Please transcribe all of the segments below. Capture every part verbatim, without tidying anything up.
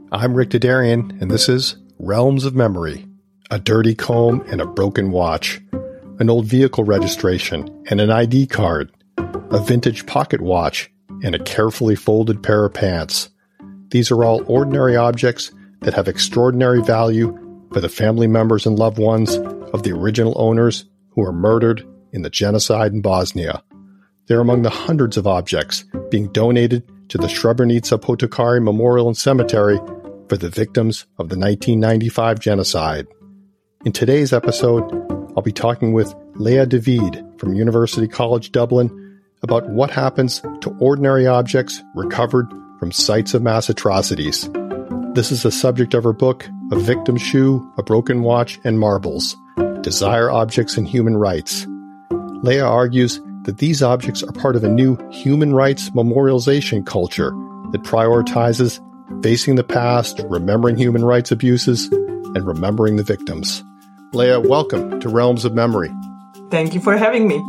I'm Rick Dadarian, and this is Realms of Memory. A dirty comb and a broken watch, an old vehicle registration and an I D card, a vintage pocket watch, and a carefully folded pair of pants. These are all ordinary objects that have extraordinary value for the family members and loved ones of the original owners who were murdered in the genocide in Bosnia. They're among the hundreds of objects being donated to the Srebrenica Potokari Memorial and Cemetery for the victims of the nineteen ninety-five genocide. In today's episode, I'll be talking with Leah David from University College Dublin about what happens to ordinary objects recovered from sites of mass atrocities. This is the subject of her book, A Victim's Shoe, A Broken Watch, and Marbles, Desire Objects and Human Rights. Leah argues that these objects are part of a new human rights memorialization culture that prioritizes facing the past, remembering human rights abuses, and remembering the victims. Leah, welcome to Realms of Memory. Thank you for having me.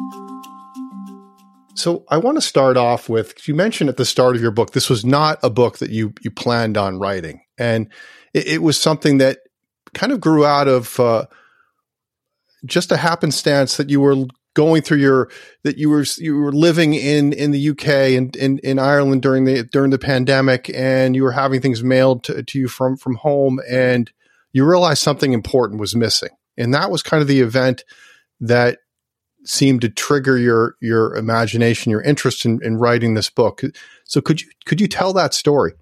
So I want to start off with, you mentioned at the start of your book, this was not a book that you you planned on writing. And it, it was something that kind of grew out of uh, just a happenstance that you were going through your, that you were you were living in, in the U K and in, in Ireland during the during the pandemic, and you were having things mailed to, to you from, from home, and you realized something important was missing. And that was kind of the event that seemed to trigger your your imagination, your interest in, in writing this book. So could you could you tell that story?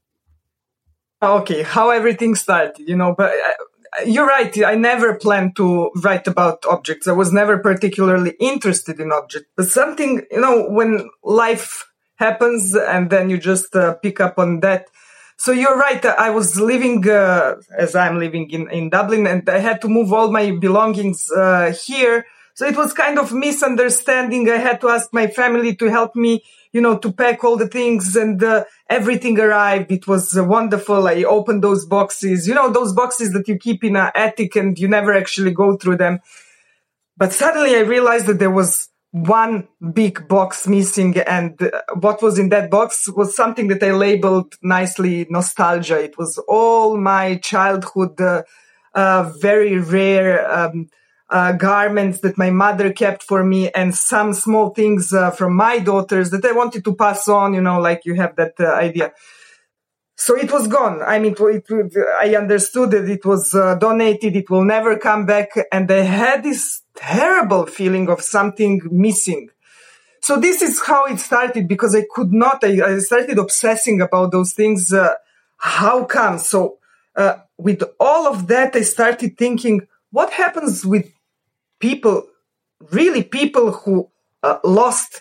Okay, how everything started, you know, but uh, you're right. I never planned to write about objects. I was never particularly interested in objects, but something, you know, when life happens and then you just uh, pick up on that. So you're right. I was living, uh, as I'm living in, in Dublin, and I had to move all my belongings uh, here. So it was kind of misunderstanding. I had to ask my family to help me, you know, to pack all the things, and uh, everything arrived. It was uh, wonderful. I opened those boxes, you know, those boxes that you keep in an attic and you never actually go through them. But suddenly I realized that there was one big box missing, and uh, what was in that box was something that I labeled nicely nostalgia. It was all my childhood, uh, uh, very rare um Uh, garments that my mother kept for me, and some small things uh, from my daughters that I wanted to pass on, you know, like you have that uh, idea. So it was gone. I mean, it, it, I understood that it was uh, donated, it will never come back, and I had this terrible feeling of something missing. So this is how it started, because I could not, I, I started obsessing about those things. Uh, how come? So uh, with all of that, I started thinking, what happens with people, really people who uh, lost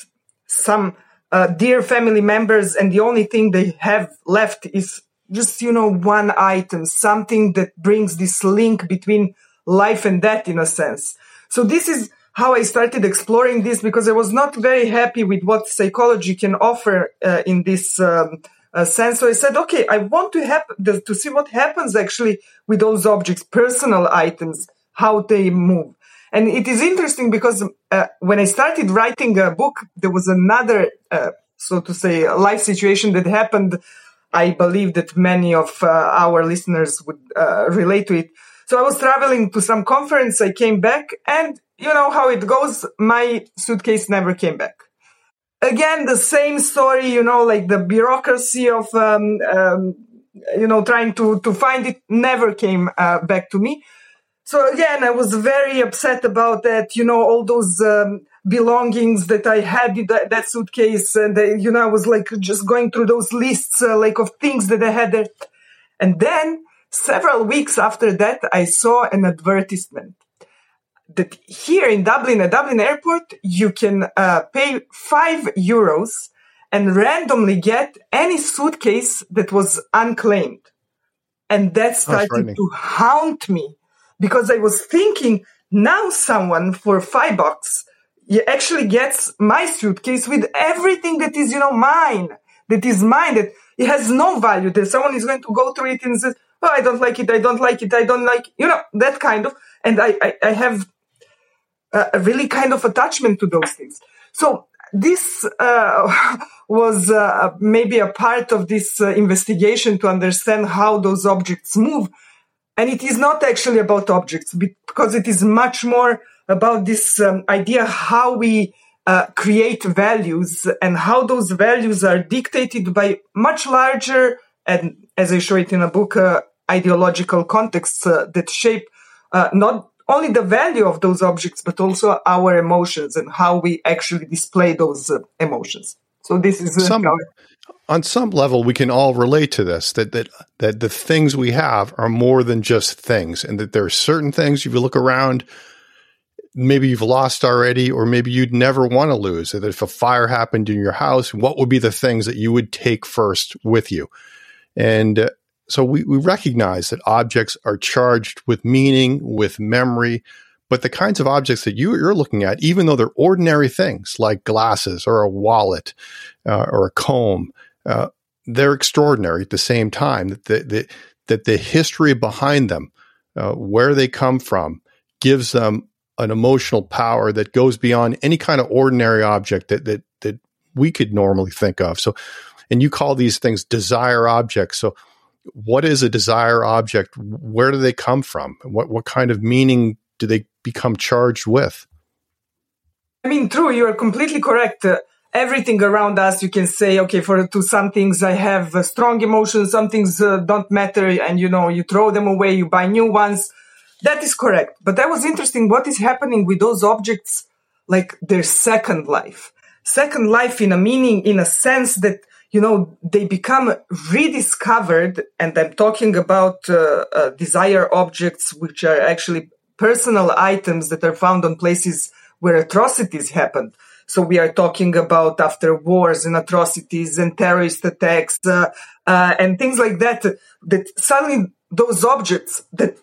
some uh, dear family members, and the only thing they have left is just, you know, one item, something that brings this link between life and death in a sense. So this is how I started exploring this, because I was not very happy with what psychology can offer uh, in this um, uh, sense. So I said, okay, I want to hap- to see what happens actually with those objects, personal items, how they move. And it is interesting because uh, when I started writing a book, there was another, uh, so to say, life situation that happened. I believe that many of uh, our listeners would uh, relate to it. So I was traveling to some conference, I came back, and you know how it goes, my suitcase never came back. Again, the same story, you know, like the bureaucracy of, um, um, you know, trying to, to find it never came uh, back to me. So again, I was very upset about that, you know, all those um, belongings that I had in that, that suitcase. And, they, you know, I was like just going through those lists uh, like of things that I had there. And then several weeks after that, I saw an advertisement that here in Dublin, at Dublin Airport, you can uh, pay five euros and randomly get any suitcase that was unclaimed. And that started to haunt me. Because I was thinking, now someone for five bucks actually gets my suitcase with everything that is, you know, mine, that is mine, that it has no value. That someone is going to go through it and says, oh, I don't like it, I don't like it, I don't like, you know, that kind of, and I, I, I have a really kind of attachment to those things. So this uh, was uh, maybe a part of this uh, investigation to understand how those objects move. And it is not actually about objects, because it is much more about this um, idea how we uh, create values and how those values are dictated by much larger, and as I show it in a book, uh, ideological contexts uh, that shape uh, not only the value of those objects, but also our emotions and how we actually display those uh, emotions. So this is... Uh, some, on some level, we can all relate to this, that, that that the things we have are more than just things, and that there are certain things, if you look around, maybe you've lost already, or maybe you'd never want to lose. That if a fire happened in your house, what would be the things that you would take first with you? And uh, so we, we recognize that objects are charged with meaning, with memory, but the kinds of objects that you, you're looking at, even though they're ordinary things like glasses or a wallet uh, or a comb, uh, they're extraordinary at the same time. That the, the, that the history behind them, uh, where they come from, gives them an emotional power that goes beyond any kind of ordinary object that that that we could normally think of. So, and you call these things desire objects. So, what is a desire object? Where do they come from? What what kind of meaning do they become charged with? I mean, true, you are completely correct. Uh, everything around us, you can say, okay, for to some things I have uh, strong emotions, some things uh, don't matter, and you know, you throw them away, you buy new ones. That is correct. But that was interesting. What is happening with those objects, like their second life? Second life in a meaning, in a sense that, you know, they become rediscovered. And I'm talking about uh, uh, desire objects, which are actually personal items that are found on places where atrocities happened. So we are talking about after wars and atrocities and terrorist attacks uh, uh, and things like that, that suddenly those objects that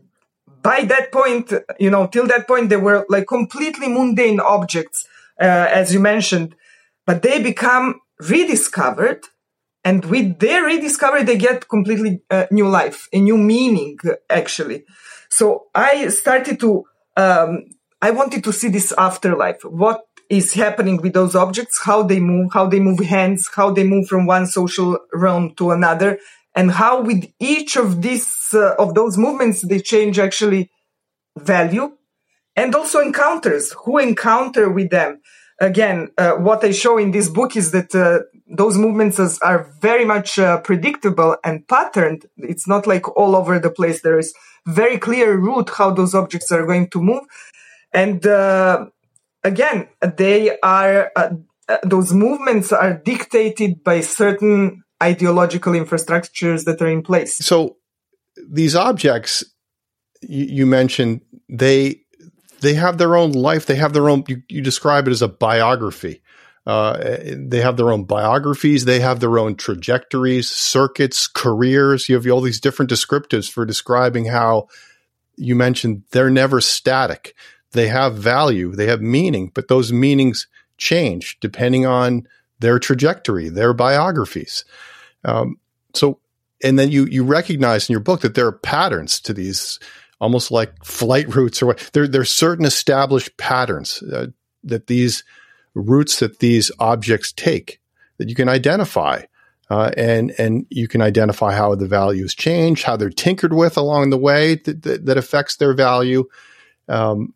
by that point, you know, till that point, they were like completely mundane objects, uh, as you mentioned, but they become rediscovered. And with their rediscovery, they get completely uh, new life, a new meaning, actually. So I started to, um, I wanted to see this afterlife. What is happening with those objects, how they move, how they move hands, how they move from one social realm to another, and how with each of these, uh, of those movements, they change actually value and also encounters, who encounter with them. Again, uh, what I show in this book is that uh, those movements is, are very much uh, predictable and patterned. It's not like all over the place. There is very clear route how those objects are going to move. And uh, again, they are, uh, those movements are dictated by certain ideological infrastructures that are in place. So these objects you, you mentioned, they they have their own life. They have their own, you, you describe it as a biography. Uh, they have their own biographies. They have their own trajectories, circuits, careers. You have all these different descriptives for describing how you mentioned they're never static. They have value. They have meaning, but those meanings change depending on their trajectory, their biographies. Um, so, and then you, you recognize in your book that there are patterns to these, almost like flight routes or what. There, there's certain established patterns uh, that these routes that these objects take that you can identify, uh, and and you can identify how the values change, how they're tinkered with along the way that, that, that affects their value. Um,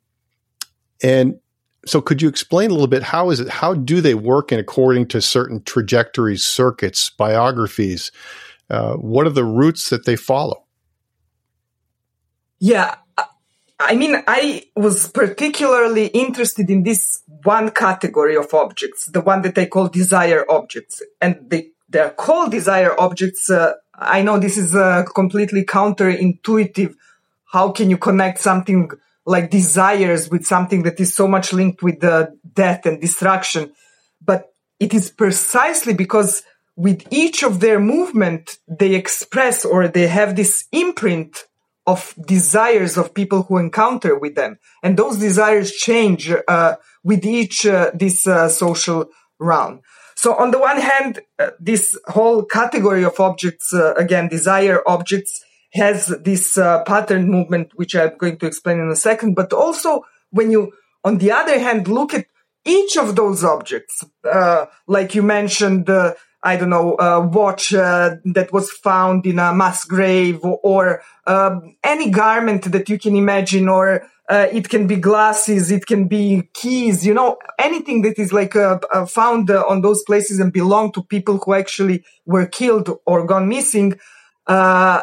and so could you explain a little bit, how is it, how do they work in according to certain trajectories, circuits, biographies? Uh, what are the routes that they follow? Yeah. I mean, I was particularly interested in this one category of objects, the one that I call desire objects. And they, they're called desire objects. Uh, I know this is uh, completely counterintuitive. How can you connect something like desires with something that is so much linked with uh, death and destruction? But it is precisely because with each of their movement, they express or they have this imprint of desires of people who encounter with them. And those desires change uh, with each uh, this uh, social round. So on the one hand, uh, this whole category of objects, uh, again, desire objects, has this uh, pattern movement, which I'm going to explain in a second. But also when you, on the other hand, look at each of those objects, uh, like you mentioned, uh, I don't know, a watch uh, that was found in a mass grave, or, or uh, any garment that you can imagine, or uh, it can be glasses, it can be keys, you know, anything that is like uh, uh, found uh, on those places and belong to people who actually were killed or gone missing. Uh,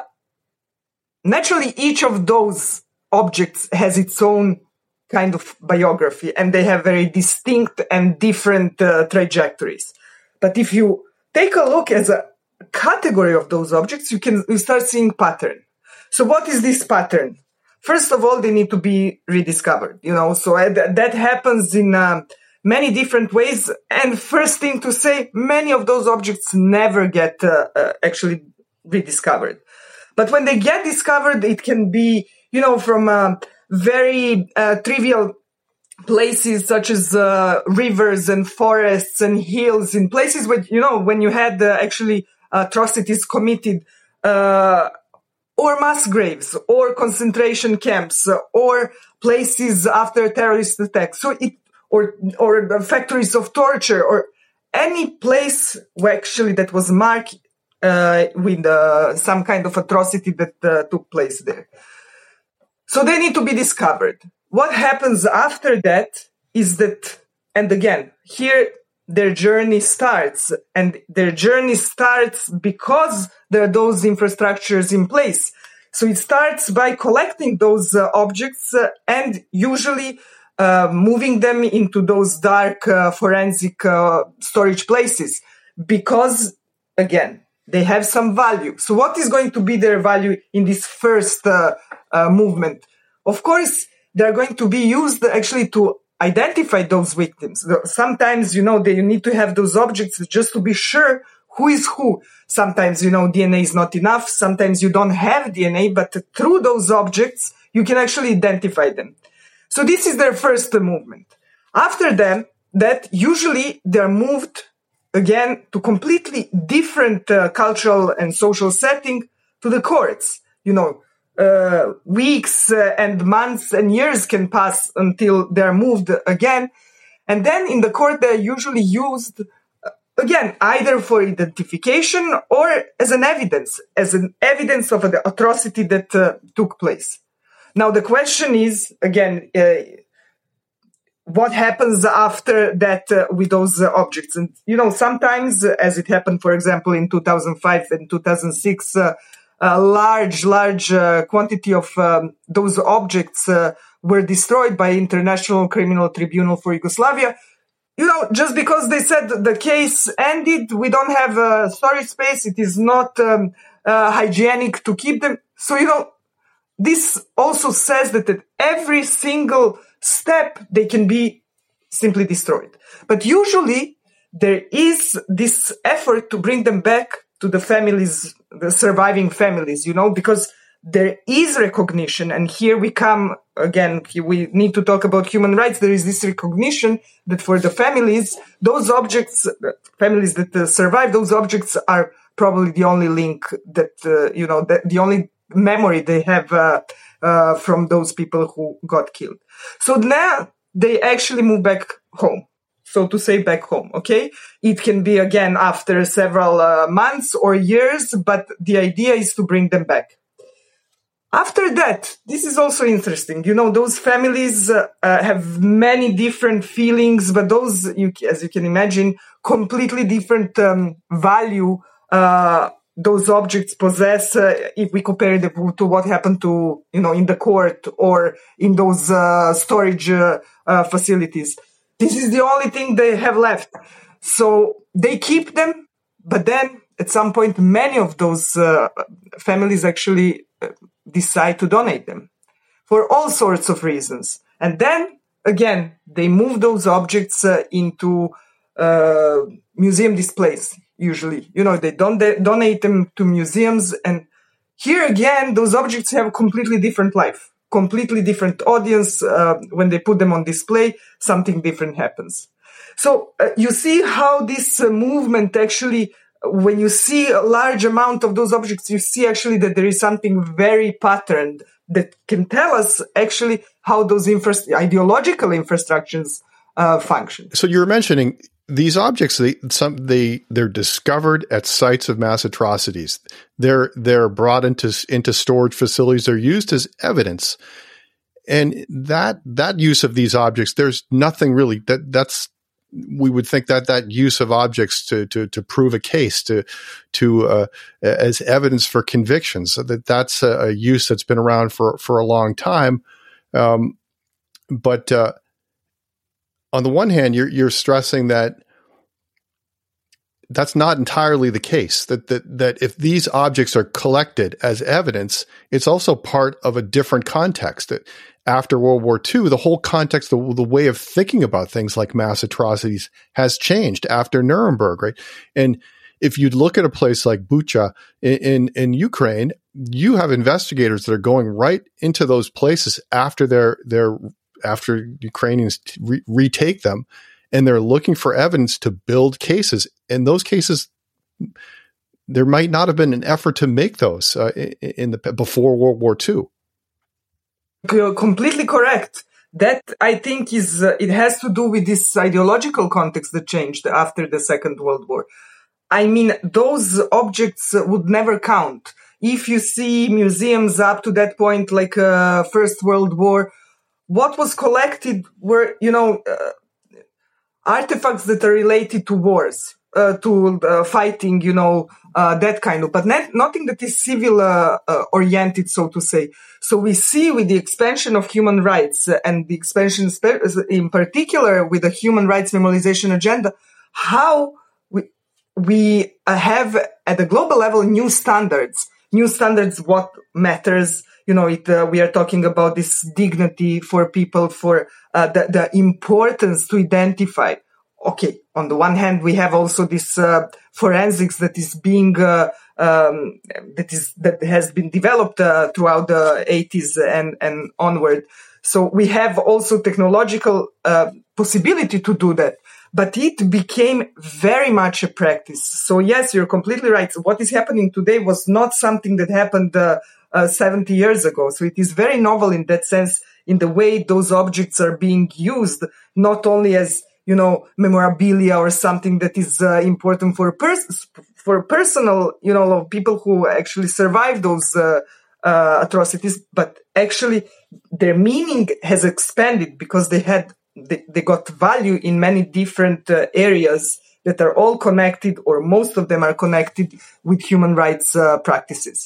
naturally, each of those objects has its own kind of biography, and they have very distinct and different uh, trajectories. But if you take a look as a category of those objects, you can you start seeing pattern. So what is this pattern? First of all, they need to be rediscovered, you know, so uh, that happens in uh, many different ways. And first thing to say, many of those objects never get uh, uh, actually rediscovered. But when they get discovered, it can be, you know, from uh, very uh, trivial places such as uh, rivers and forests and hills, in places where, you know, when you had uh, actually atrocities committed, uh, or mass graves, or concentration camps, or places after terrorist attacks, so it, or or the factories of torture, or any place where actually that was marked uh, with uh, some kind of atrocity that uh, took place there. So they need to be discovered. What happens after that is that, and again, here their journey starts, and their journey starts because there are those infrastructures in place. So it starts by collecting those uh, objects uh, and usually uh, moving them into those dark uh, forensic uh, storage places because, again, they have some value. So what is going to be their value in this first uh, uh, movement? Of course, they're going to be used actually to identify those victims. Sometimes, you know, they need to have those objects just to be sure who is who. Sometimes, you know, D N A is not enough. Sometimes you don't have D N A, but through those objects, you can actually identify them. So this is their first movement. After them, that usually they're moved again to completely different uh, cultural and social setting, to the courts. You know, Uh, weeks uh, and months and years can pass until they're moved again. And then in the court, they're usually used, uh, again, either for identification or as an evidence, as an evidence of the atrocity that uh, took place. Now, the question is, again, uh, what happens after that uh, with those uh, objects? And, you know, sometimes, uh, as it happened, for example, in two thousand five and two thousand six, uh, a large, large uh, quantity of um, those objects uh, were destroyed by International Criminal Tribunal for Yugoslavia. You know, just because they said the case ended, we don't have a storage space, it is not um, uh, hygienic to keep them. So, you know, this also says that at every single step, they can be simply destroyed. But usually, there is this effort to bring them back to the families, the surviving families, you know, because there is recognition. And here we come again, we need to talk about human rights. There is this recognition that for the families, those objects, families that uh, survive, those objects are probably the only link that, uh, you know, the, the only memory they have uh, uh, from those people who got killed. So now they actually move back home. So to say back home, okay? It can be, again, after several uh, months or years, but the idea is to bring them back. After that, this is also interesting. You know, those families uh, uh, have many different feelings, but those, you, as you can imagine, completely different um, value uh, those objects possess uh, if we compare them to what happened to, you know, in the court or in those uh, storage uh, uh, facilities. This is the only thing they have left. So they keep them, but then at some point, many of those uh, families actually uh, decide to donate them for all sorts of reasons. And then, again, they move those objects uh, into uh, museum displays, usually. You know, they don't de- donate them to museums. And here again, those objects have a completely different life. Completely different audience. Uh, when they put them on display, something different happens. So uh, you see how this uh, movement actually, when you see a large amount of those objects, you see actually that there is something very patterned that can tell us actually how those infra- ideological infrastructures uh, function. So you're mentioning these objects, they, some, they, they're discovered at sites of mass atrocities. They're, they're brought into, into storage facilities. They're used as evidence. And that, that use of these objects, there's nothing really that, that's, we would think that that use of objects to, to, to prove a case, to, to, uh, as evidence for convictions, so that that's a, a use that's been around for, for a long time. Um, but, uh, on the one hand, you're, you're stressing that that's not entirely the case, that, that, that if these objects are collected as evidence, it's also part of a different context. That after World War Two, the whole context, the, the way of thinking about things like mass atrocities has changed after Nuremberg, right? And if you look at a place like Bucha in, in, in Ukraine, you have investigators that are going right into those places after they're, they're, after Ukrainians re- retake them, and they're looking for evidence to build cases. In those cases, there might not have been an effort to make those uh, in the before World War Two. You're completely correct. That, I think, is uh, it has to do with this ideological context that changed after the Second World War. I mean, those objects would never count. If you see museums up to that point, like uh, First World War, what was collected were, you know, uh, artifacts that are related to wars, uh, to uh, fighting, you know, uh, that kind of, but not, nothing that is civil uh, uh, oriented, so to say. So we see with the expansion of human rights uh, and the expansion in particular with the human rights memorialization agenda, how we, we have at the global level new standards, new standards, what matters. You know, it, uh, we are talking about this dignity for people, for uh, the, the importance to identify. Okay, on the one hand, we have also this uh, forensics that is being uh, um, that is that has been developed uh, throughout the eighties and and onward. So we have also technological uh, possibility to do that, but it became very much a practice. So yes, you're completely right. What is happening today was not something that happened Uh, Uh, seventy years ago. So it is very novel in that sense, in the way those objects are being used, not only as, you know, memorabilia or something that is uh, important for pers- for personal, you know, people who actually survived those uh, uh, atrocities, but actually their meaning has expanded because they had, they, they got value in many different uh, areas that are all connected, or most of them are connected with human rights uh, practices.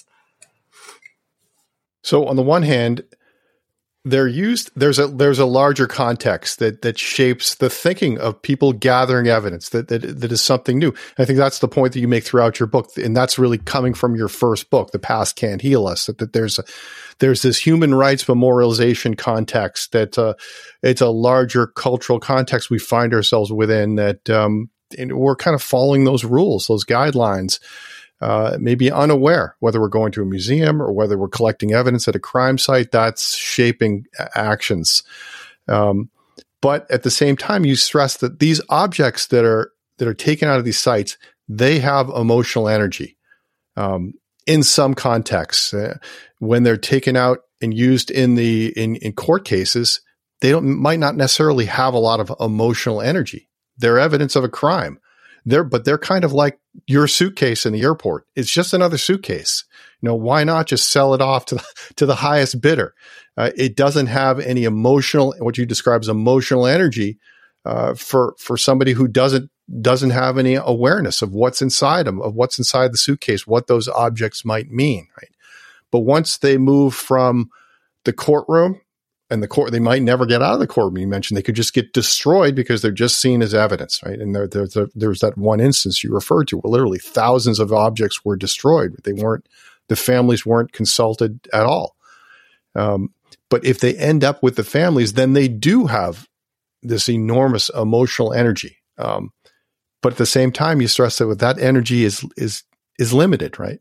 So on the one hand, they're used, there's a, there's a larger context that, that shapes the thinking of people gathering evidence that, that, that is something new. I think that's the point that you make throughout your book. And that's really coming from your first book, The Past Can't Heal Us, that, that there's a, there's this human rights memorialization context that, uh, it's a larger cultural context we find ourselves within, that, um, and we're kind of following those rules, those guidelines. Uh, maybe unaware, whether we're going to a museum or whether we're collecting evidence at a crime site, that's shaping actions. Um, but at the same time, you stress that these objects that are, that are taken out of these sites, they have emotional energy. Um, in some contexts, uh, when they're taken out and used in the, in, in court cases, they don't, might not necessarily have a lot of emotional energy. They're evidence of a crime. They're, but they're kind of like your suitcase in the airport. It's just another suitcase. You know, why not just sell it off to the, to the highest bidder? Uh, it doesn't have any emotional, what you describe as emotional energy, uh, for, for somebody who doesn't, doesn't have any awareness of what's inside them, of what's inside the suitcase, what those objects might mean, right? But once they move from the courtroom, and the court, they might never get out of the courtroom. You mentioned they could just get destroyed because they're just seen as evidence, right? And there, there, there, there's that one instance you referred to where literally thousands of objects were destroyed. They weren't, the families weren't consulted at all. Um, but if they end up with the families, then they do have this enormous emotional energy. Um, but at the same time, you stress that with that energy is, is, is limited, right?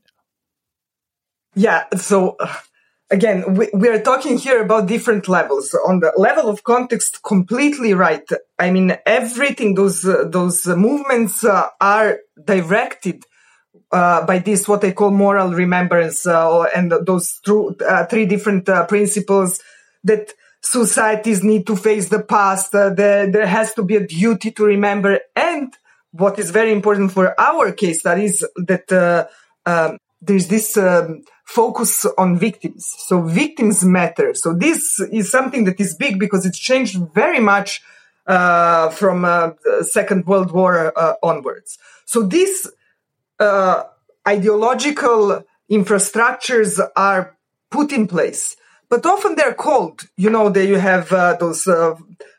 Yeah. So, uh, Again, we, we are talking here about different levels. On the level of context, completely right. I mean, everything, those uh, those uh, movements uh, are directed uh, by this, what I call moral remembrance, uh, and those through, uh, three different uh, principles that societies need to face the past. Uh, there, there has to be a duty to remember. And what is very important for our case study is that uh, um, there's this um, focus on victims. So victims matter. So this is something that is big because it's changed very much uh, from uh, the Second World War uh, onwards. So these uh, ideological infrastructures are put in place, but often they're cold. You know, there you have uh, those uh,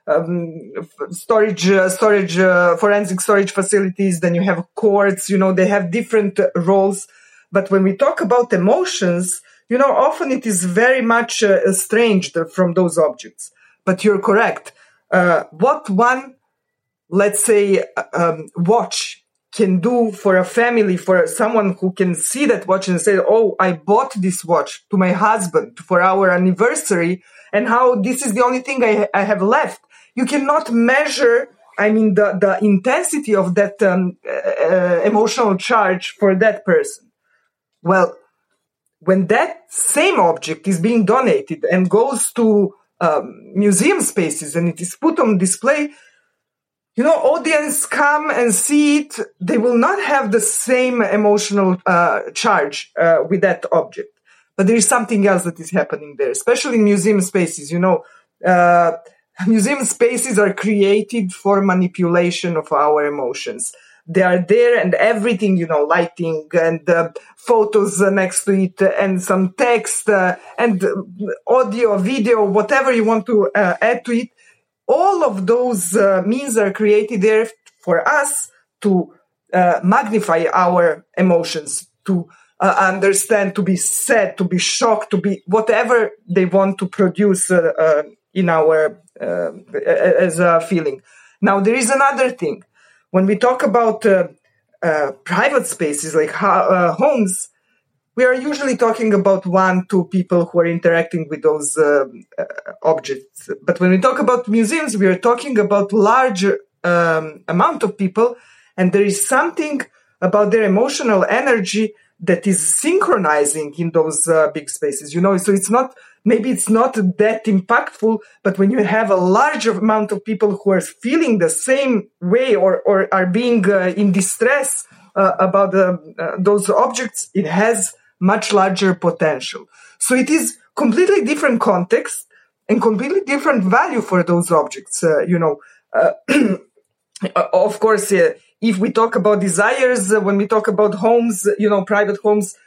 um, storage, uh, storage, uh, forensic storage facilities. Then you have courts. You know, they have different uh, roles. But when we talk about emotions, you know, often it is very much uh, estranged from those objects. But you're correct. Uh, what one, let's say, um, watch can do for a family, for someone who can see that watch and say, oh, I bought this watch to my husband for our anniversary, and how this is the only thing I, I have left. You cannot measure, I mean, the, the intensity of that um, uh, emotional charge for that person. Well, when that same object is being donated and goes to um, museum spaces and it is put on display, you know, audience come and see it. They will not have the same emotional uh, charge uh, with that object. But there is something else that is happening there, especially in museum spaces. You know, uh, museum spaces are created for manipulation of our emotions. They are there and everything, you know, lighting and uh, photos uh, next to it and some text uh, and audio, video, whatever you want to uh, add to it. All of those uh, means are created there for us to uh, magnify our emotions, to uh, understand, to be sad, to be shocked, to be whatever they want to produce uh, uh, in our uh, as a feeling. Now, there is another thing. When we talk about uh, uh, private spaces like ho- uh, homes, we are usually talking about one, two people who are interacting with those uh, uh, objects. But when we talk about museums, we are talking about large um, amount of people, and there is something about their emotional energy that is synchronizing in those uh, big spaces. You know, so it's not, maybe it's not that impactful, but when you have a large amount of people who are feeling the same way or, or are being uh, in distress uh, about uh, uh, those objects, it has much larger potential. So it is completely different context and completely different value for those objects. Uh, you know, uh, of course, uh, if we talk about desires, uh, when we talk about homes, you know, private homes,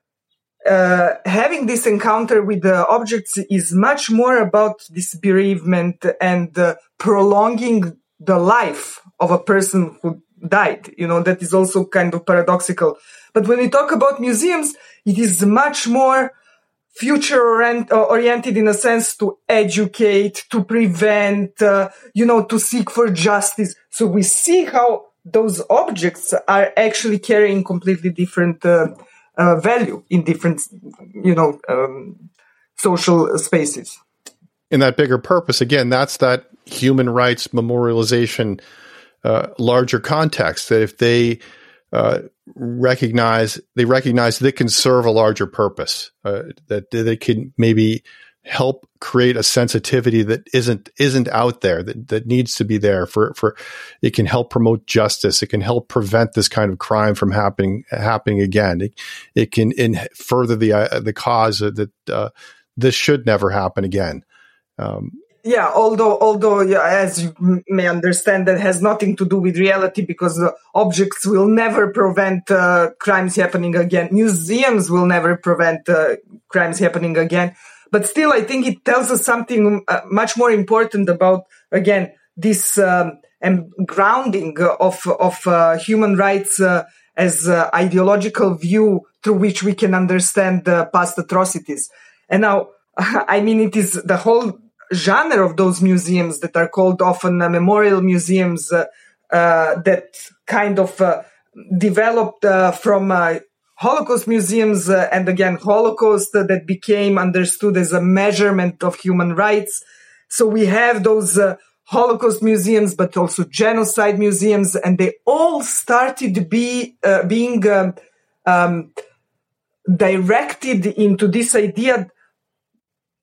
uh, having this encounter with the objects is much more about this bereavement and uh, prolonging the life of a person who died. You know, that is also kind of paradoxical. But when we talk about museums, it is much more future orient- oriented in a sense to educate, to prevent, uh, you know, to seek for justice. So we see how those objects are actually carrying completely different uh, uh, value in different, you know, um, social spaces. In that bigger purpose, again, that's that human rights memorialization, uh, larger context, that if they uh, recognize, they recognize they can serve a larger purpose, uh, that they can maybe help create a sensitivity that isn't isn't out there, that, that needs to be there for, for it can help promote justice. It can help prevent this kind of crime from happening happening again. It, it can in further the uh, the cause that uh, this should never happen again. Um, yeah, although although yeah, as you may understand, that has nothing to do with reality, because uh, objects will never prevent uh, crimes happening again. Museums will never prevent uh, crimes happening again. But still, I think it tells us something uh, much more important about, again, this um, and grounding of of uh, human rights uh, as uh, ideological view through which we can understand uh, past atrocities. And now, I mean, it is the whole genre of those museums that are called often uh, memorial museums uh, uh, that kind of uh, developed uh, from uh, Holocaust museums, uh, and again, Holocaust uh, that became understood as a measurement of human rights. So we have those uh, Holocaust museums, but also genocide museums, and they all started to be uh, being um, um, directed into this idea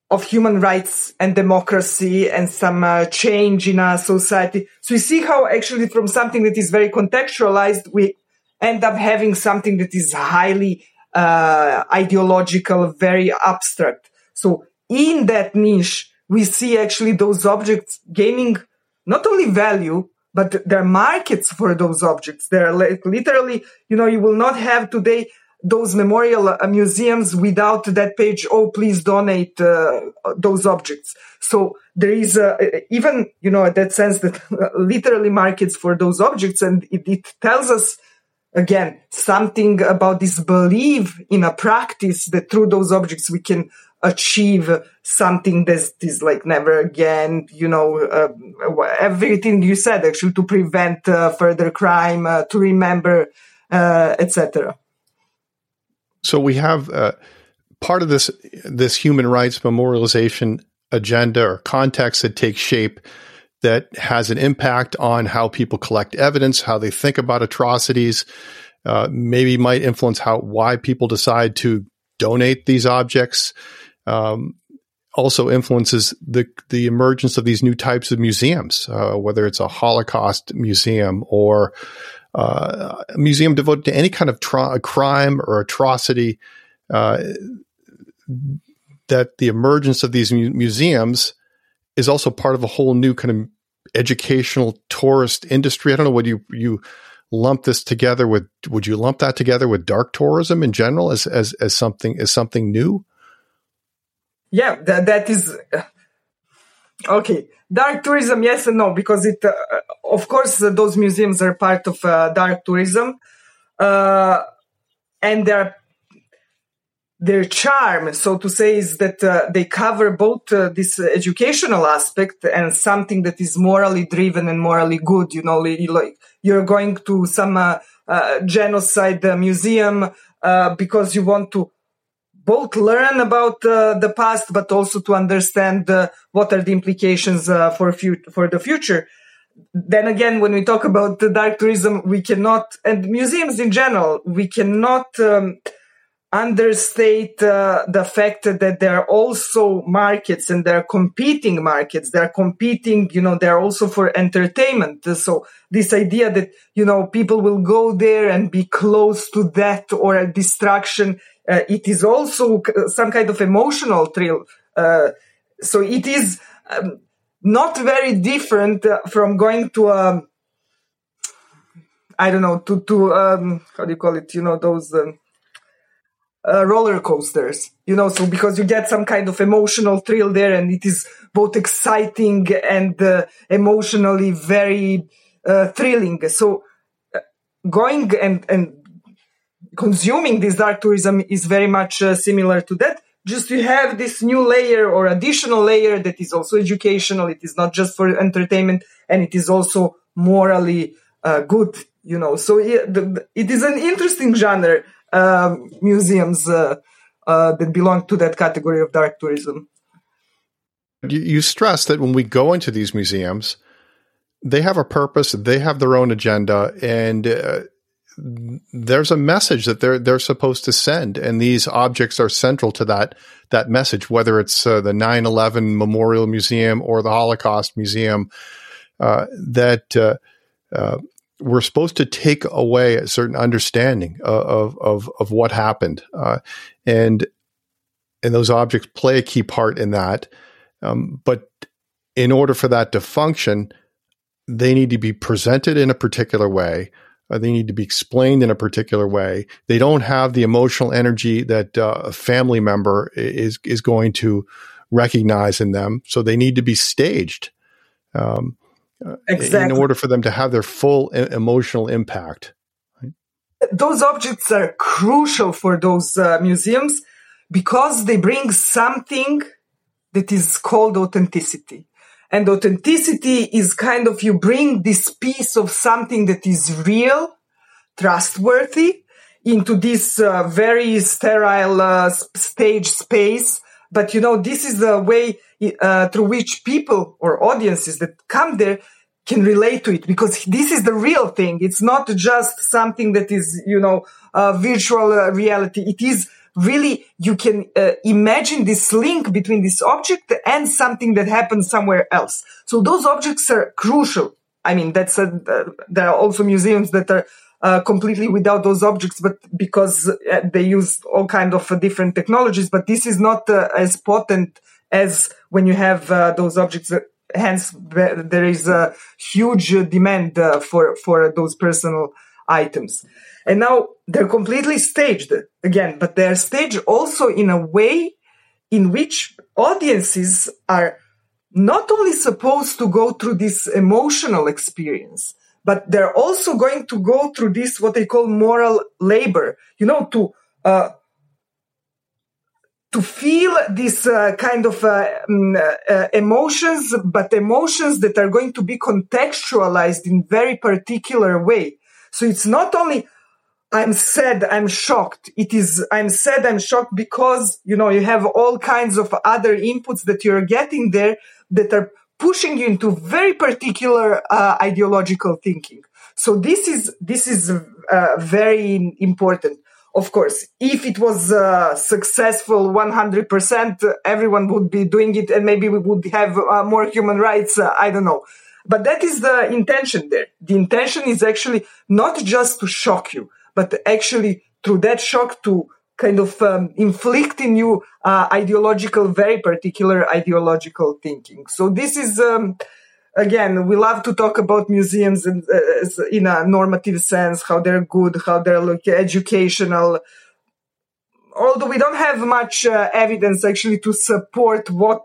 of human rights and democracy and some uh, change in our society. So you see how actually from something that is very contextualized, we end up having something that is highly uh, ideological, very abstract. So in that niche, we see actually those objects gaining not only value, but there are markets for those objects. They're like literally, you know, you will not have today those memorial uh, museums without that page, oh, please donate uh, those objects. So there is uh, even, you know, that sense that literally markets for those objects. And it, it tells us, again, something about this belief in a practice that through those objects we can achieve something that is like never again, you know, uh, everything you said, actually, to prevent uh, further crime, uh, to remember, uh, et cetera. So we have uh, part of this this human rights memorialization agenda or context that takes shape that has an impact on how people collect evidence, how they think about atrocities, uh, maybe might influence how why people decide to donate these objects. Um, also influences the the emergence of these new types of museums, uh, whether it's a Holocaust museum or Uh, a museum devoted to any kind of tra- crime or atrocity, uh, that the emergence of these mu- museums is also part of a whole new kind of educational tourist industry. I don't know, would you, you lump this together with, would you lump that together with dark tourism in general as, as, as something, as something new? Yeah, that, that is, uh, okay. Dark tourism, yes and no, because it, uh, of course, uh, those museums are part of uh, dark tourism, uh, and their their charm, so to say, is that uh, they cover both uh, this educational aspect and something that is morally driven and morally good. You know, like you're going to some uh, uh, genocide uh, museum uh, because you want to both learn about uh, the past, but also to understand uh, what are the implications uh, for fu- for the future. Then again, when we talk about the dark tourism, we cannot, and museums in general, we cannot um, understate uh, the fact that there are also markets and there are competing markets. They're competing, you know, they're also for entertainment. So this idea that, you know, people will go there and be close to death or a distraction, Uh, it is also some kind of emotional thrill. Uh, so it is um, not very different uh, from going to, um, I don't know, to, to um, how do you call it? You know, those um, uh, roller coasters, you know, so because you get some kind of emotional thrill there and it is both exciting and uh, emotionally very uh, thrilling. So uh, going and, and consuming this dark tourism is very much uh, similar to that. Just you have this new layer or additional layer that is also educational. It is not just for entertainment, and it is also morally uh, good, you know. So it, the, it is an interesting genre, uh, museums uh, uh, that belong to that category of dark tourism. You, you stress that when we go into these museums, they have a purpose, they have their own agenda, and uh, there's a message that they're they're supposed to send, and these objects are central to that that message. Whether it's uh, the nine eleven Memorial Museum or the Holocaust Museum, uh, that uh, uh, we're supposed to take away a certain understanding of of of what happened, uh, and and those objects play a key part in that. Um, but in order for that to function, they need to be presented in a particular way. Uh, they need to be explained in a particular way. They don't have the emotional energy that uh, a family member is is going to recognize in them. So they need to be staged um, exactly. in order for them to have their full e- emotional impact. Right? Those objects are crucial for those uh, museums because they bring something that is called authenticity. And authenticity is kind of, you bring this piece of something that is real, trustworthy, into this uh, very sterile uh, stage space. But, you know, this is the way uh, through which people or audiences that come there can relate to it, because this is the real thing. It's not just something that is, you know, uh, virtual uh, reality. It is really you can uh, imagine this link between this object and something that happens somewhere else. So those objects are crucial. I mean, that's a, uh, there are also museums that are uh, completely without those objects, but because uh, they use all kind of uh, different technologies. But this is not uh, as potent as when you have uh, those objects. Hence, there is a huge demand uh, for for those personal items. And now they're completely staged again, but they're staged also in a way in which audiences are not only supposed to go through this emotional experience, but they're also going to go through this, what they call moral labor, you know, to, uh, to feel this uh, kind of uh, um, uh, emotions, but emotions that are going to be contextualized in very particular way. So it's not only I'm sad, I'm shocked. It is, I'm sad, I'm shocked because, you know, you have all kinds of other inputs that you're getting there that are pushing you into very particular uh, ideological thinking. So this is, this is uh, very important. Of course, if it was uh, successful one hundred percent, everyone would be doing it and maybe we would have uh, more human rights. Uh, I don't know. But that is the intention there. The intention is actually not just to shock you, but actually through that shock to kind of um, inflict in you uh, ideological, very particular ideological thinking. So this is, um, again, we love to talk about museums in, uh, in a normative sense, how they're good, how they're like, educational. Although we don't have much uh, evidence actually to support what...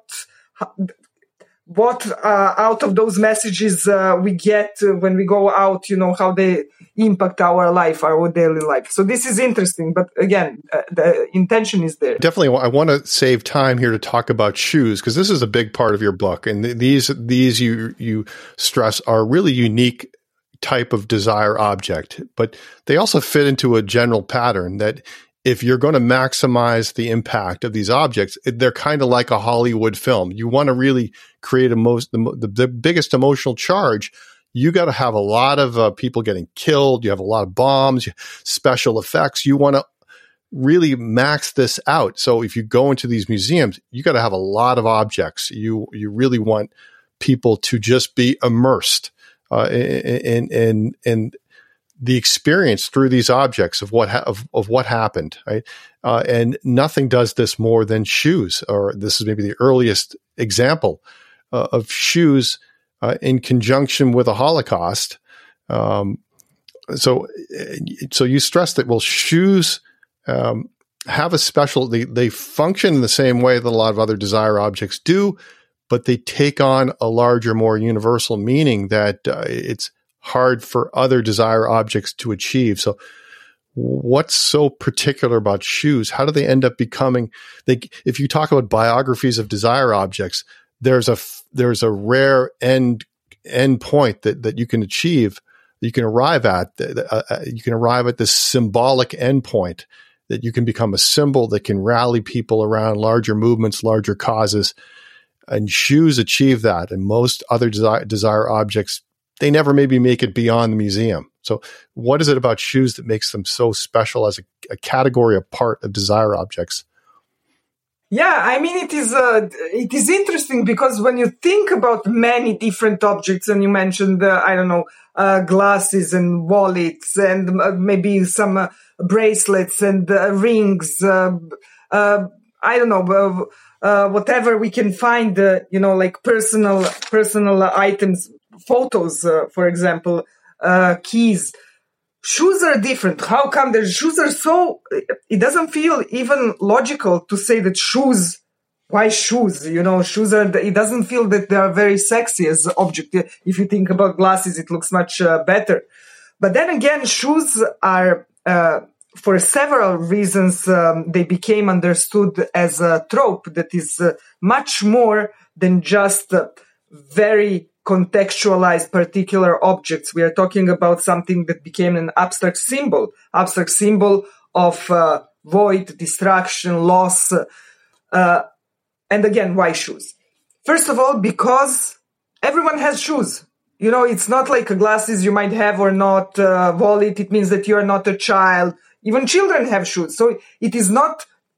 what uh, out of those messages uh, we get uh, when we go out, you know, how they impact our life, our daily life. So this is interesting. But again, uh, the intention is there. Definitely. I want to save time here to talk about shoes because this is a big part of your book. And th- these, these you, you stress are really unique type of desire object, but they also fit into a general pattern that if you're going to maximize the impact of these objects, they're kind of like a Hollywood film. You want to really create a most, the, the, the biggest emotional charge. You got to have a lot of uh, people getting killed. You have a lot of bombs, special effects. You want to really max this out. So if you go into these museums, you got to have a lot of objects. You, you really want people to just be immersed uh, in, in, in, the experience through these objects of what ha- of, of what happened, right? Uh, and nothing does this more than shoes, or this is maybe the earliest example uh, of shoes uh, in conjunction with the Holocaust. Um, so, so you stress that, well, shoes um, have a special, they, they function in the same way that a lot of other desire objects do, but they take on a larger, more universal meaning that uh, it's hard for other desire objects to achieve. So what's so particular about shoes? How do they end up becoming, they, if you talk about biographies of desire objects, there's a, there's a rare end, end point that, that you can achieve, that you can arrive at, uh, you can arrive at this symbolic end point that you can become a symbol that can rally people around larger movements, larger causes. And shoes achieve that. And most other desire, desire objects, they never maybe make it beyond the museum. So what is it about shoes that makes them so special as a, a category, a part of desire objects? Yeah, I mean, it is uh, it is interesting because when you think about many different objects, and you mentioned, uh, I don't know, uh, glasses and wallets and uh, maybe some uh, bracelets and uh, rings, uh, uh, I don't know, uh, uh, whatever we can find, uh, you know, like personal personal items, photos, uh, for example, uh, keys. Shoes are different. How come the shoes are so, it doesn't feel even logical to say that shoes, why shoes? You know, shoes are, it doesn't feel that they are very sexy as an object. If you think about glasses, it looks much uh, better. But then again, shoes are, uh, for several reasons, um, they became understood as a trope that is uh, much more than just uh, very contextualized particular objects. We are talking about something that became an abstract symbol, abstract symbol of uh, void, destruction, loss. Uh, and again, why shoes? First of all, because everyone has shoes. You know, it's not like glasses you might have or not, uh, wallet. It means that you are not a child. Even children have shoes. So it is not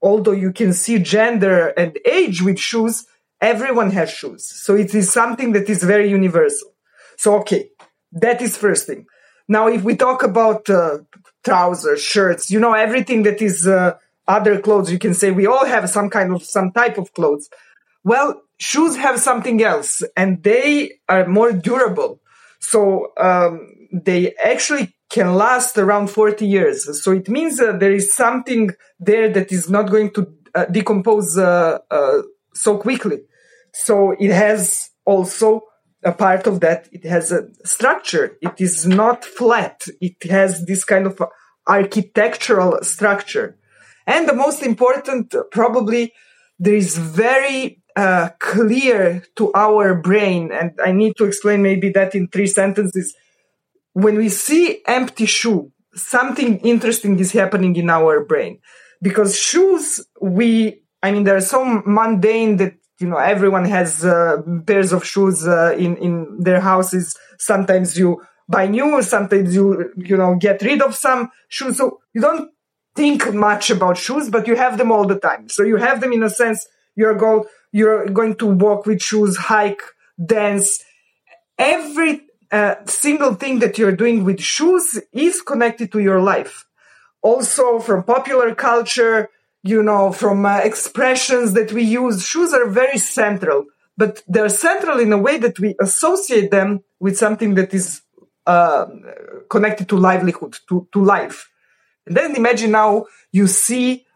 although you can see gender and age with shoes, everyone has shoes. So it is something that is very universal. So, okay, that is first thing. Now, if we talk about uh, trousers, shirts, you know, everything that is uh, other clothes, you can say we all have some kind of, some type of clothes. Well, shoes have something else, and they are more durable. So um, they actually can last around forty years. So it means uh, there is something there that is not going to uh, decompose uh, uh, so quickly. So it has also a part of that. It has a structure. It is not flat. It has this kind of architectural structure. And the most important, probably, there is very uh, clear to our brain, and I need to explain maybe that in three sentences. When we see empty shoe, something interesting is happening in our brain. Because shoes, we, I mean, they're so mundane that, you know, everyone has uh, pairs of shoes uh, in, in their houses. Sometimes you buy new, sometimes you, you know, get rid of some shoes. So you don't think much about shoes, but you have them all the time. So you have them in a sense, you're, go, you're going to walk with shoes, hike, dance. Every uh, single thing that you're doing with shoes is connected to your life. Also from popular culture, you know, from uh, expressions that we use, shoes are very central, but they're central in a way that we associate them with something that is uh, connected to livelihood, to, to life. And then imagine now you see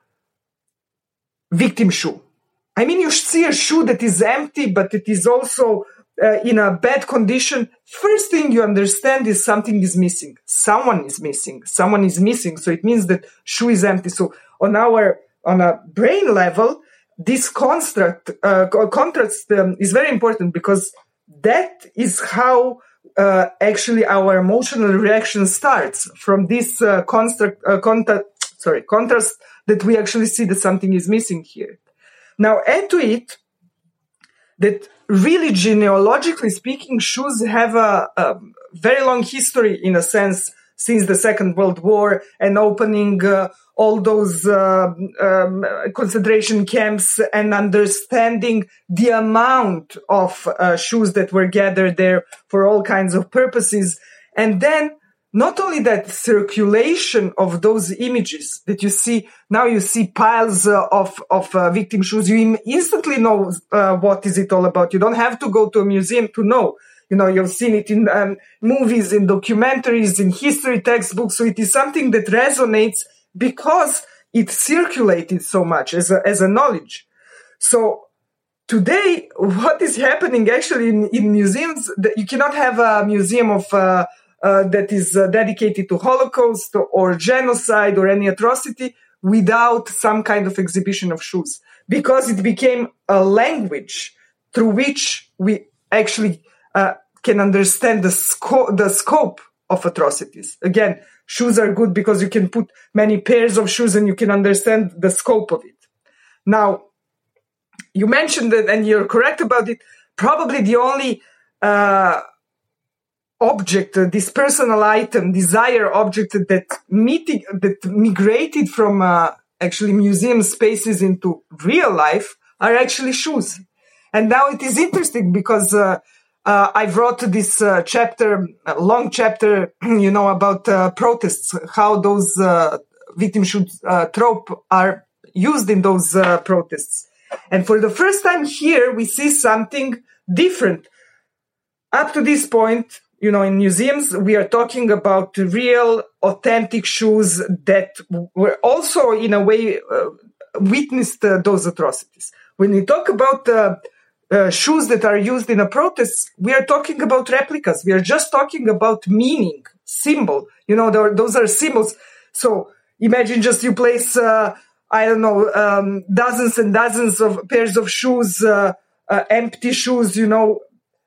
victim shoe. I mean, you see a shoe that is empty, but it is also uh, in a bad condition. First thing you understand is something is missing. Someone is missing. Someone is missing. So it means that shoe is empty. So on our on a brain level, this construct, uh, contrast um, is very important because that is how uh, actually our emotional reaction starts from this uh, construct, uh, contact, sorry, contrast that we actually see that something is missing here. Now, add to it that really genealogically speaking, shoes have a, a very long history in a sense since the Second World War and opening uh, all those uh, um, concentration camps and understanding the amount of uh, shoes that were gathered there for all kinds of purposes. And then not only that circulation of those images that you see, now you see piles uh, of, of uh, victim shoes, you instantly know uh, what is it all about. You don't have to go to a museum to know. You know, you've seen it in um, movies, in documentaries, in history textbooks. So it is something that resonates because it circulated so much as a, as a knowledge. So today, what is happening actually in, in museums, that you cannot have a museum of uh, uh, that is uh, dedicated to Holocaust or genocide or any atrocity without some kind of exhibition of shoes, because it became a language through which we actually uh, can understand the, sco- the scope of atrocities. Again, shoes are good because you can put many pairs of shoes and you can understand the scope of it. Now, you mentioned that, and you're correct about it, probably the only uh, object, uh, this personal item, desire object that, meeting, that migrated from uh, actually museum spaces into real life are actually shoes. And now it is interesting because uh, Uh, I wrote this uh, chapter, a long chapter, you know, about uh, protests, how those uh, victim shoe uh, trope are used in those uh, protests. And for the first time here, we see something different. Up to this point, you know, in museums, we are talking about real, authentic shoes that were also, in a way, uh, witnessed uh, those atrocities. When we talk about uh, Uh, shoes that are used in a protest, we are talking about replicas. We are just talking about meaning, symbol. You know, there, those are symbols. So imagine just you place, uh, I don't know, um, dozens and dozens of pairs of shoes, uh, uh, empty shoes, you know,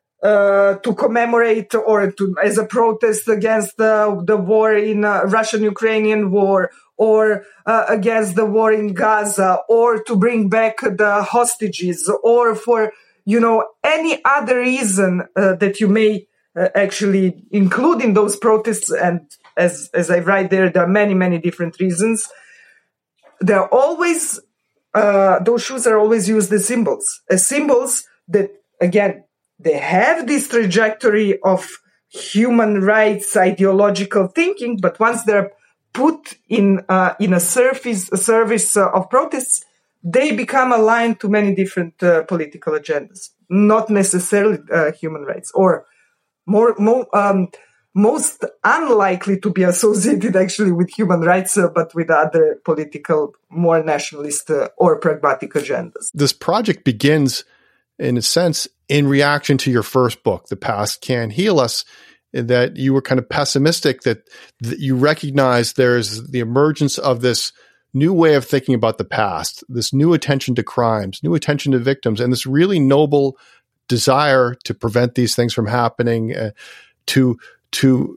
uh, to commemorate or to, as a protest against the, the war in uh, Russian-Ukrainian war, or uh, against the war in Gaza, or to bring back the hostages, or for, you know, any other reason uh, that you may uh, actually include in those protests. And as, as I write there, there are many, many different reasons. They're always uh, those shoes are always used as symbols, as symbols that, again, they have this trajectory of human rights ideological thinking, but once they're put in uh, in a service a service uh, of protests, they become aligned to many different uh, political agendas, not necessarily uh, human rights, or more, more um, most unlikely to be associated actually with human rights, uh, but with other political, more nationalist uh, or pragmatic agendas. This project begins, in a sense, in reaction to your first book, The Past Can't Heal Us, that you were kind of pessimistic, that, that you recognize there's the emergence of this new way of thinking about the past, this new attention to crimes, new attention to victims, and this really noble desire to prevent these things from happening, uh, to to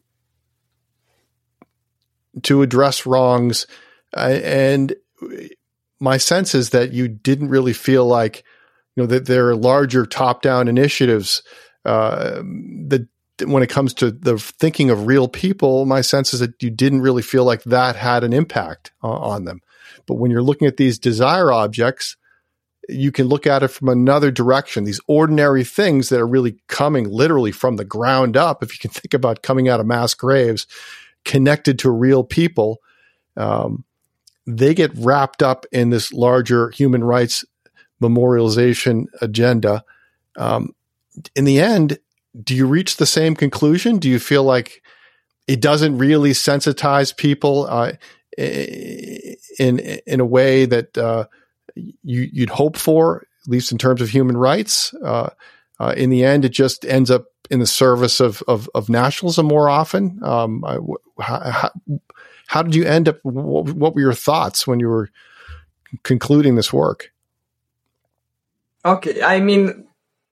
to address wrongs. Uh, and my sense is that you didn't really feel like, you know, that there are larger top-down initiatives uh, that, when it comes to the thinking of real people, my sense is that you didn't really feel like that had an impact uh, on them. But when you're looking at these desire objects, you can look at it from another direction. These ordinary things that are really coming literally from the ground up, if you can think about coming out of mass graves, connected to real people, um, they get wrapped up in this larger human rights memorialization agenda. Um, in the end, do you reach the same conclusion? Do you feel like it doesn't really sensitize people uh, in in a way that uh, you, you'd hope for, at least in terms of human rights? Uh, uh, in the end, it just ends up in the service of of, of nationalism more often. Um, I, how, how did you end up? What were your thoughts when you were concluding this work? Okay, I mean,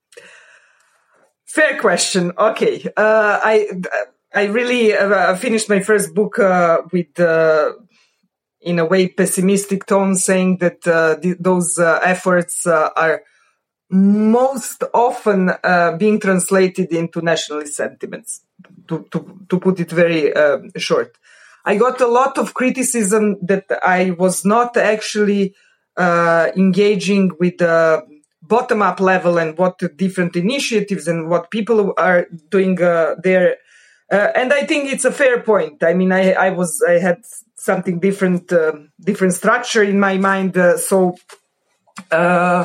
fair question. Okay, uh, I I really uh, finished my first book uh, with, uh, in a way, pessimistic tone, saying that uh, th- those uh, efforts uh, are most often uh, being translated into nationalist sentiments, to to, to put it very uh, short. I got a lot of criticism that I was not actually uh, engaging with the bottom-up level and what different initiatives and what people are doing uh, there. Uh, and I think it's a fair point. I mean, I, I was, I had something different, uh, different structure in my mind. Uh, so, uh,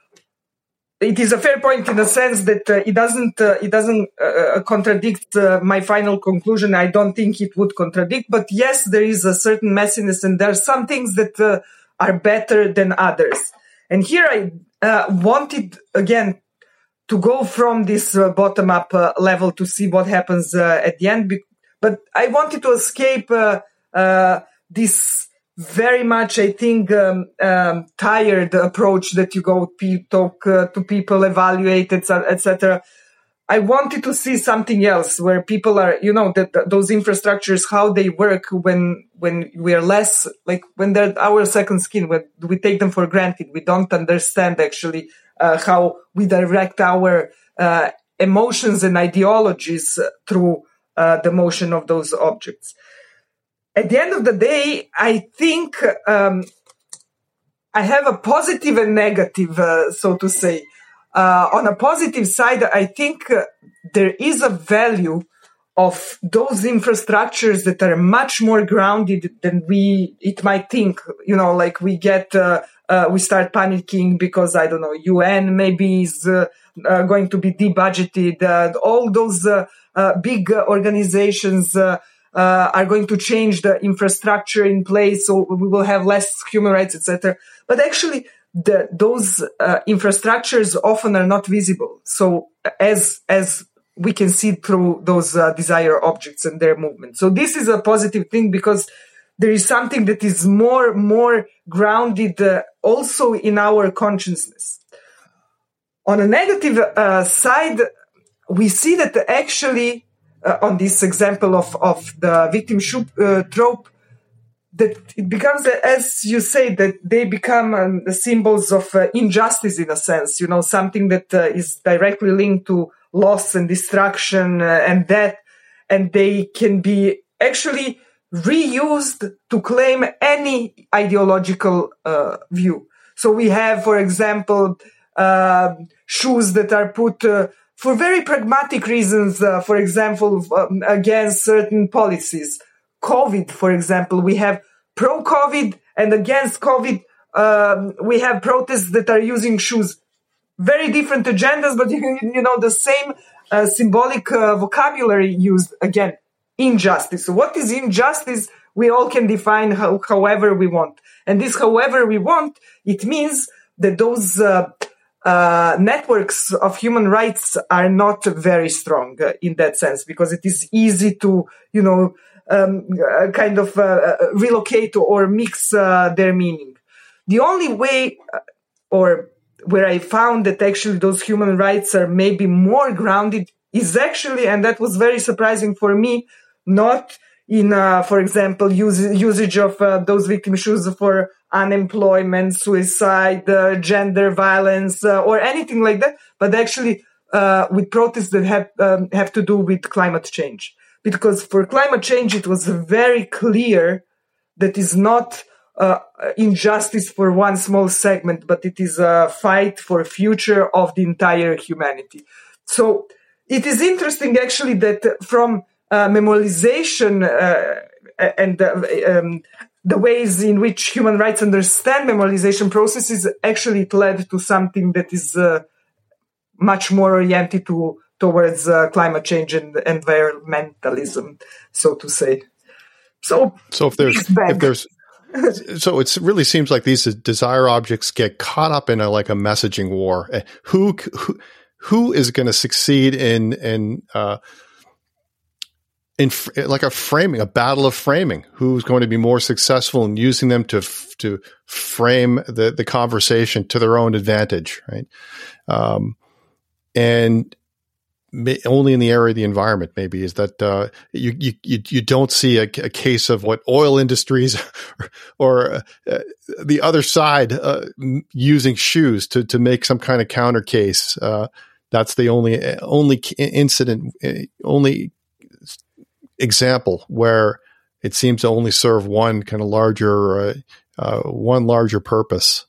it is a fair point in the sense that uh, it doesn't, uh, it doesn't uh, contradict uh, my final conclusion. I don't think it would contradict, but yes, there is a certain messiness and there are some things that uh, are better than others. And here I uh, wanted, again, to go from this uh, bottom-up uh, level to see what happens uh, at the end. But I wanted to escape uh, uh, this very much, I think, um, um, tired approach that you go pe- talk uh, to people, evaluate, et cetera. I wanted to see something else where people are, you know, that, that those infrastructures, how they work when when we are less, like when they're our second skin, when we take them for granted. We don't understand actually uh, how we direct our uh, emotions and ideologies through uh, the motion of those objects. At the end of the day, I think um, I have a positive and negative, uh, so to say. Uh, on a positive side, I think uh, there is a value of those infrastructures that are much more grounded than we, it might think, you know, like we get, uh, uh, we start panicking because, I don't know, U N maybe is uh, uh, going to be debudgeted. Uh, all those uh, uh, big uh, organizations uh, uh, are going to change the infrastructure in place, so we will have less human rights, et cetera. But actually, the, those uh, infrastructures often are not visible. So as as we can see through those uh, desire objects and their movement. So this is a positive thing because there is something that is more more grounded uh, also in our consciousness. On a negative uh, side, we see that actually uh, on this example of of the victim shoe uh, trope, that it becomes, as you say, that they become um, the symbols of uh, injustice in a sense, you know, something that uh, is directly linked to loss and destruction uh, and death, and they can be actually reused to claim any ideological uh, view. So we have, for example, uh, shoes that are put uh, for very pragmatic reasons, uh, for example, um, against certain policies. COVID, for example, we have pro-COVID and against COVID, um, we have protests that are using shoes. Very different agendas, but you, you know, the same uh, symbolic uh, vocabulary used. Again, injustice. So what is injustice? We all can define how, however we want. And this however we want, it means that those uh, uh, networks of human rights are not very strong uh, in that sense, because it is easy to, you know, um, uh, kind of uh, relocate or mix uh, their meaning. The only way, uh, or where I found that actually those human rights are maybe more grounded is actually, and that was very surprising for me, not in, uh, for example, use, usage of uh, those victim shoes for unemployment, suicide, uh, gender violence, uh, or anything like that, but actually uh, with protests that have, um, have to do with climate change. Because for climate change, it was very clear that is not uh, injustice for one small segment, but it is a fight for future of the entire humanity. So it is interesting actually that from uh, memorialization uh, and uh, um, the ways in which human rights understand memorialization processes, actually it led to something that is uh, much more oriented to towards uh, climate change and environmentalism, so to say. So, so if there's if there's so it really seems like these desire objects get caught up in a, like a messaging war. Who who, who is going to succeed in in uh, in like a framing, a battle of framing? Who's going to be more successful in using them to to frame the the conversation to their own advantage, right? Um, and only in the area of the environment, maybe, is that uh, you, you you don't see a, a case of what oil industries or uh, the other side uh, using shoes to to make some kind of counter case. Uh, that's the only only incident, only example where it seems to only serve one kind of larger uh, uh, one larger purpose.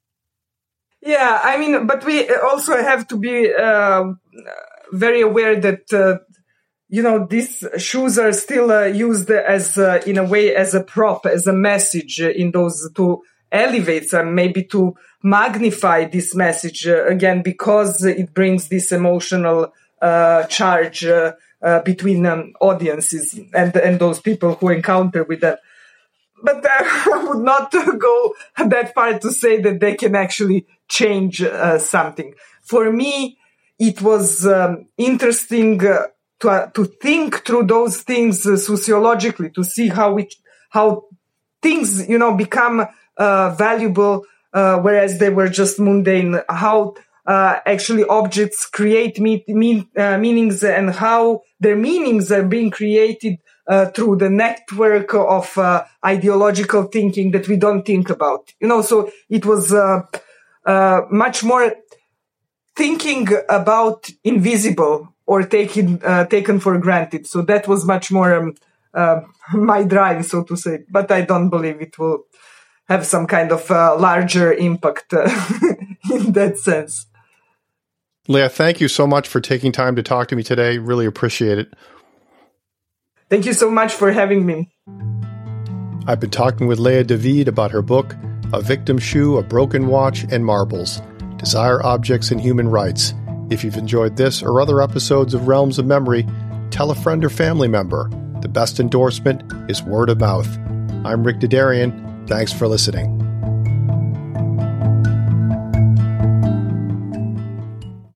Yeah, I mean, but we also have to be Uh, very aware that, uh, you know, these shoes are still uh, used as, uh, in a way, as a prop, as a message in those to elevate and maybe to magnify this message uh, again, because it brings this emotional uh, charge uh, uh, between um, audiences and, and those people who encounter with that. But uh, I would not go that far to say that they can actually change uh, something. For me, it was um, interesting uh, to uh, to think through those things uh, sociologically, to see how it how things, you know, become uh, valuable, uh, whereas they were just mundane. How uh, actually objects create me- mean, uh, meanings, and how their meanings are being created uh, through the network of uh, ideological thinking that we don't think about. You know, so it was uh, uh, much more thinking about invisible or taken uh, taken for granted. So that was much more um, uh, my drive, so to say. But I don't believe it will have some kind of uh, larger impact uh, in that sense. Leah, thank you so much for taking time to talk to me today. Really appreciate it. Thank you so much for having me. I've been talking with Leah David about her book, A Victim Shoe, A Broken Watch, and Marbles: Desire Objects and Human Rights. If you've enjoyed this or other episodes of Realms of Memory, tell a friend or family member. The best endorsement is word of mouth. I'm Rick Dadarian. Thanks for listening.